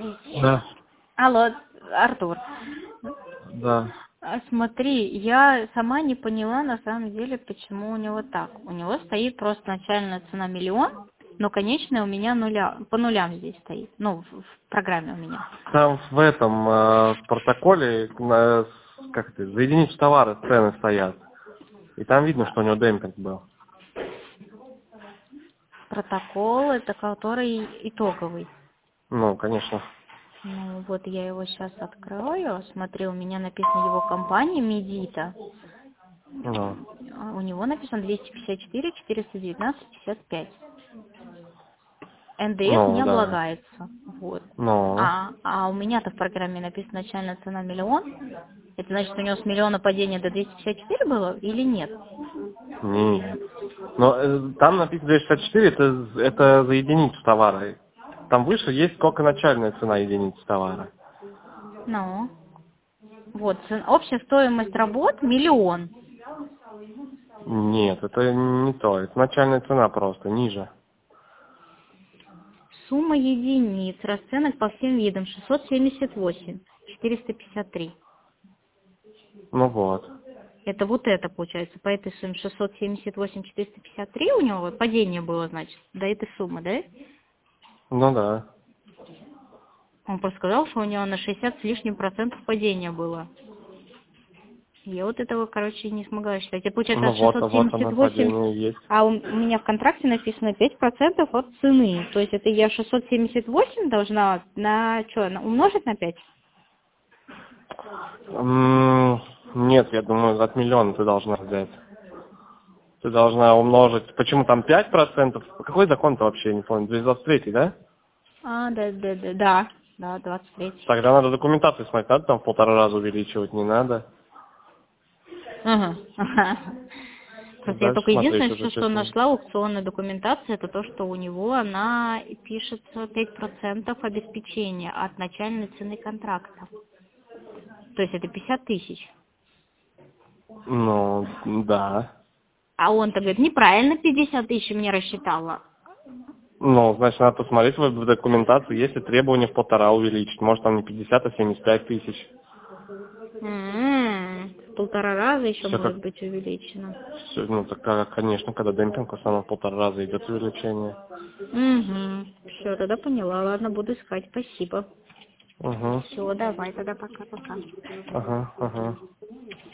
Да. Алло, Артур. Да. Смотри, я сама не поняла на самом деле, почему у него так. У него стоит просто начальная цена 1 000 000, но конечная у меня по нулям здесь стоит. Ну, в программе у меня. Там в этом в протоколе как это, за единицу товара цены стоят. И там видно, что у него демпинг был. Протокол, это который итоговый. Ну, конечно. Ну, вот я его сейчас открою. Смотри, у меня написано его компания Медита. Ну, У него написано 254 419 55. НДС не ну да. облагается. Вот. Ну, А у меня-то в программе написана начальная цена 1 000 000. Это значит, у него с 1 000 000 падение до 254 было или нет? нет. Но там написано 264, это за единицу товара. Там выше есть сколько начальная цена единицы товара. Ну. Вот. Общая стоимость работ 1 000 000. Нет, это не то. Это начальная цена просто, ниже. Сумма единиц. Расценок по всем видам 678 453. Ну вот. Это вот это получается. По этой сумме 678 453 у него падение было, значит, до этой суммы, да? Ну да. Он просто сказал, что у него на 60 с лишним процентов падение было. Я вот этого, короче, не смогла считать. Это получается Ну от вот, вот оно 678, падение есть. а у меня в контракте написано 5% от цены. То есть это я 678 должна на что, умножить на 5? Нет, я думаю, от 1 000 000 ты должна взять. Ты должна умножить. Почему там 5%? Какой закон-то вообще, я не помню, 223, да? Да, 23. Тогда надо документацию смотреть, надо там в 1,5 раза увеличивать, не надо. Ага. Просто я Дальше только смотреть единственное, уже что что-то. нашла аукционная документация, это то, что у него она пишется 5% обеспечения от начальной цены контракта. То есть это 50 тысяч. Ну, да. А он-то говорит, неправильно 50 тысяч мне рассчитала. Ну, значит, надо посмотреть в документации, есть ли требования в 1,5 увеличить. Может, там не 50, а 75 тысяч. В 1,5 раза еще Все может как... быть увеличено. Всё, ну, так, конечно, когда демпинг, в основном в 1,5 раза идет увеличение. Все, тогда поняла. Ладно, буду искать. Спасибо. Угу. Все, давай тогда пока-пока. Ага, ага.